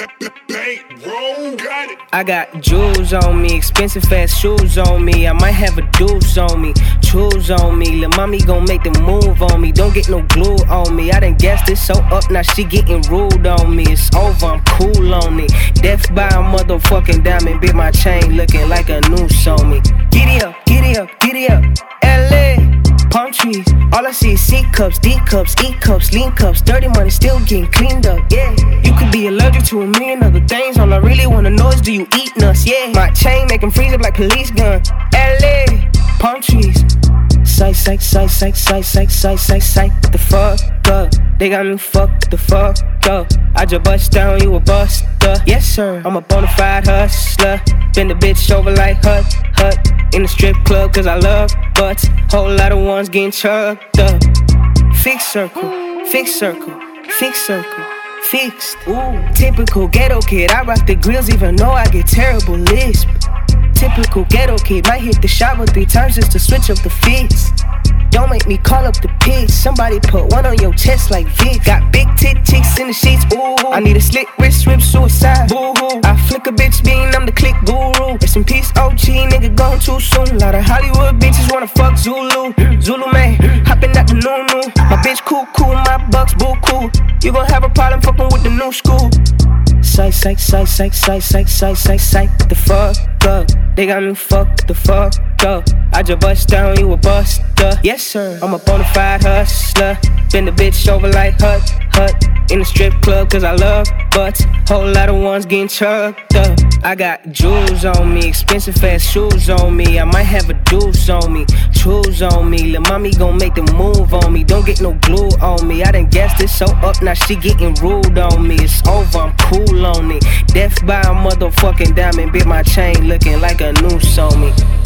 I got jewels on me, expensive ass shoes on me. I might have a deuce on me, choose on me. Lil' mommy gon' make the move on me. Don't get no glue on me. I done gassed it so up, now she getting rude on me. It's over, I'm cool on it. Death by a motherfucking diamond, bit my chain looking like a noose on me. Giddy up, giddy up, giddy up, LA. Palm trees, all I see is C cups, D cups, E cups, lean cups. Dirty money still getting cleaned up, yeah. You could be allergic to a million other things. All I really wanna know is, do you eat nuts, yeah. My chain make 'em freeze up like police gun. LA, palm trees. Psych, psych, psych, psych, psych, psych, psych, psych, psych. What the fuck up? They got me fucked the fuck up. I just bust down, you a buster. Yes sir, I'm a bonafide hustler. Bend the bitch over like hut. In the strip club cause I love butts. Whole lot of ones getting chucked up. Fixed circle, fixed circle, fixed circle, fixed. Ooh, typical ghetto kid, I rock the grills even though I get terrible lisp. Typical ghetto kid, might hit the shower 3 times just to switch up the fits. Don't make me call up the pigs. Somebody put one on your chest like Vic. Got big tit chicks in the sheets, ooh. I need a slick wrist, rip suicide, boo-hoo. I flick a bitch bean, I'm the click guru. Rest in peace, OG, nigga gone too soon. Lot of Hollywood bitches wanna fuck Zulu. Zulu man, hopping at the new. My bitch cool, my bucks boo cool. You gon' have a problem fucking with the new school. Psych, psych, psych, psych, psych, psych, psych, psych, psych. What the fuck up? They got me fucked the fuck up. I just bust down, you a buster. Yes sir, I'm a bonafide hustler. Bend the bitch over like hut. In the strip club cause I love butts. Whole lot of ones getting chucked up. I got jewels on me, expensive ass shoes on me. I might have a deuce on me, choose on me. Lil' mommy gon' make the move on me. Don't get no glue on me. I done gassed it so up, now she getting rude on me. It's over, I'm cool on it. Death by a motherfucking diamond, bit my chain looking like a noose on me.